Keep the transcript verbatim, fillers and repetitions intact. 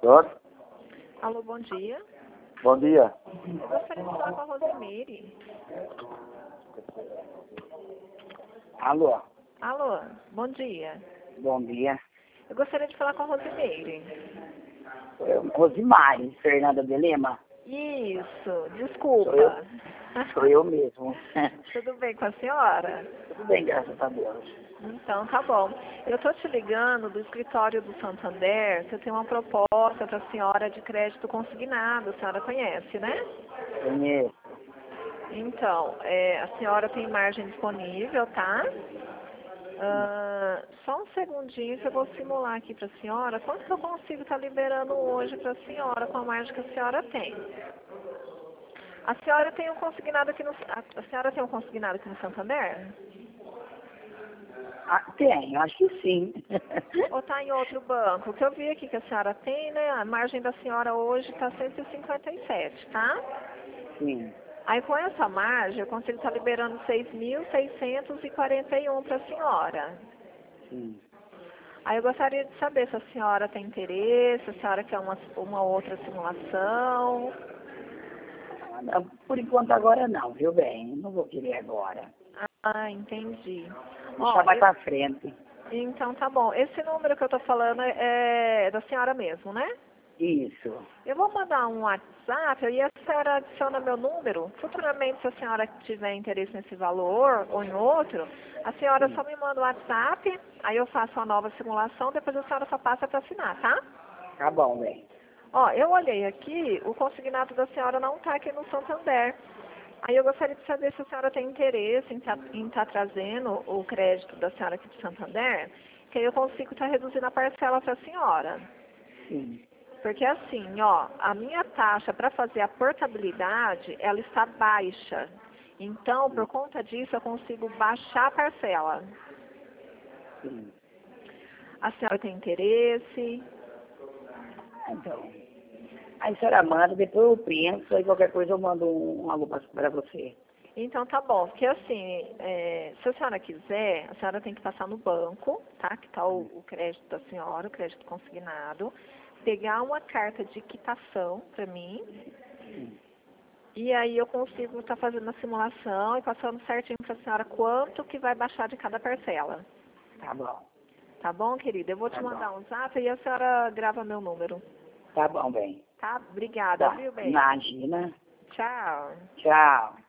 Tô? Alô, bom dia. Bom dia. Eu gostaria de falar com a Rosimeire. Alô? Alô, bom dia. Bom dia. Eu gostaria de falar com a Rosimeire. Eu, Rosimari, Fernanda de Lima. Isso, desculpa. Sou eu, sou eu mesmo. Tudo bem com a senhora? Tudo bem, graças a Deus. Então, tá bom. Eu tô te ligando do escritório do Santander, que eu tenho uma proposta para a senhora de crédito consignado, a senhora conhece, né? Conheço. Então, é, a senhora tem margem disponível, tá? Ah, só um segundinho que eu vou simular aqui para a senhora. Quanto que eu consigo estar liberando hoje para a senhora com a margem que a senhora tem? A senhora tem um consignado aqui no... A, a senhora tem um consignado aqui no Santander? Ah, tem, acho que sim. Ou está em outro banco? O que eu vi aqui que a senhora tem, né? A margem da senhora hoje está cento e cinquenta e sete, tá? Sim. Aí com essa margem eu consigo estar liberando seis mil seiscentos e quarenta e um para a senhora. Sim. Aí eu gostaria de saber se a senhora tem interesse, se a senhora quer uma, uma outra simulação. Ah, não, por enquanto agora não, viu bem? Não vou querer agora. Ah, entendi. Deixar Ó, mais eu- pra frente. então tá bom. Esse número que eu tô falando é da senhora mesmo, né? Isso. Eu vou mandar um WhatsApp e a senhora adiciona meu número. Futuramente, se a senhora tiver interesse nesse valor ou em outro, a senhora Sim. só me manda o WhatsApp, aí eu faço a nova simulação, depois a senhora só passa para assinar, tá? Tá bom, bem. Ó, eu olhei aqui, o consignado da senhora não está aqui no Santander. Aí eu gostaria de saber se a senhora tem interesse em estar trazendo o crédito da senhora aqui de Santander, que aí eu consigo estar reduzindo a parcela para a senhora. Sim. Porque assim, ó, a minha taxa para fazer a portabilidade, ela está baixa. Então, por conta disso, eu consigo baixar a parcela. Sim. A senhora tem interesse? Então, aí a senhora manda, depois eu penso, aí qualquer coisa eu mando um, um alô pra, pra você. Então tá bom, porque assim, é, se a senhora quiser, a senhora tem que passar no banco, tá? Que tá o, o crédito da senhora, o crédito consignado, pegar uma carta de quitação para mim, Sim. e aí eu consigo estar fazendo a simulação e passando certinho para a senhora quanto que vai baixar de cada parcela. Tá bom. Tá bom, querida? Eu vou te Tá mandar bom. um zap e a senhora grava meu número. Tá bom, bem. Tá? Obrigada, Tá. viu, bem? Imagina. Tchau. Tchau.